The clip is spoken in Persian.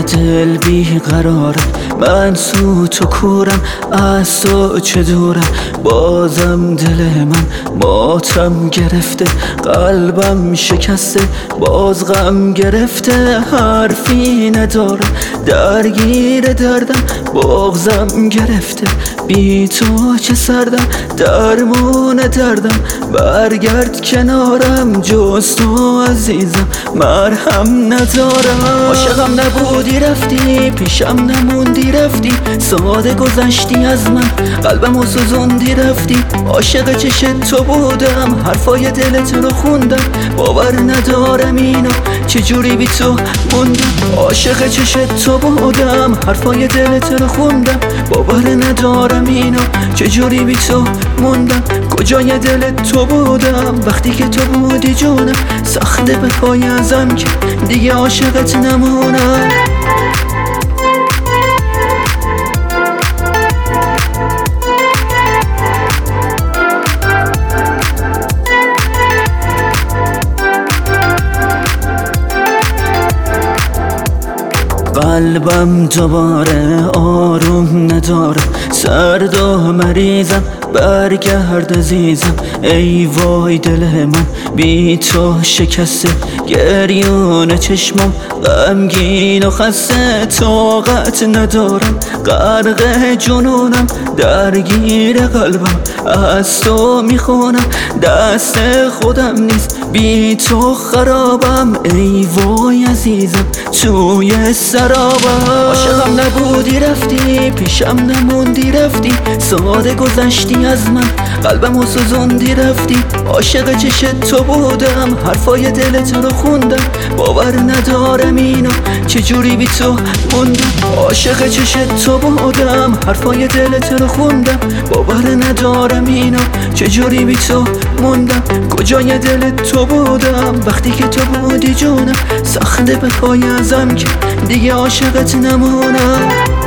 دل بی قراره، من سو تو کورم، از تو چه دورم. بازم دل من ماتم گرفته، قلبم شکسته، باز غم گرفته. حرفی ندارم، درگیر دردم، بغضم گرفته. بی تو چه سردم، درمون دردم، برگرد کنارم، جز تو عزیزم مرهم ندارم. عاشقم نبودی رفتی، پیشم نموندی رفتی، ساده گذشتی از من، قلبم و سوزوندی رفتی. عاشق چشت تو بودم، حرفای دلت رو خوندم، باور ندارم اینو چجوری بی تو موندم. عاشق چشت تو بودم، حرفای دلت رو خوندم، باور ندارم اینو چجوری بی تو موندم. کجای دلت تو بودم وقتی که تو بودی جونم، سخته به پای ازم که دیگه عاشقت نمونم. قلبم دوباره آروم نداره، سرد و مریضم، برگرد عزیزم. ای وای دل من بی تو شکسته، گریون چشمم غمگین و خسته. طاقت ندارم، غرق جنونم، درگیر قلبم، از تو میخونم، دست خودم نیست، بی تو خرابم. ای وای عزیزم توی سرابم. عاشقم نبودی رفتی، پیشم نموندی رفتی، ساده گذشتی از من، قلبم و سوزوندی رفتی. عاشق چشت تو بودم، حرفای دلت رو خوندم، باور ندارم اینو چجوری بی تو موندم. عاشق چشت تو بودم، حرفای دلت رو خوندم، باور ندارم اینو چجوری بی تو موندم. کجای دلت تو بودم وقتی که تو بودی جونم، سخته به پای ازم که دیگه عاشقت نمونم.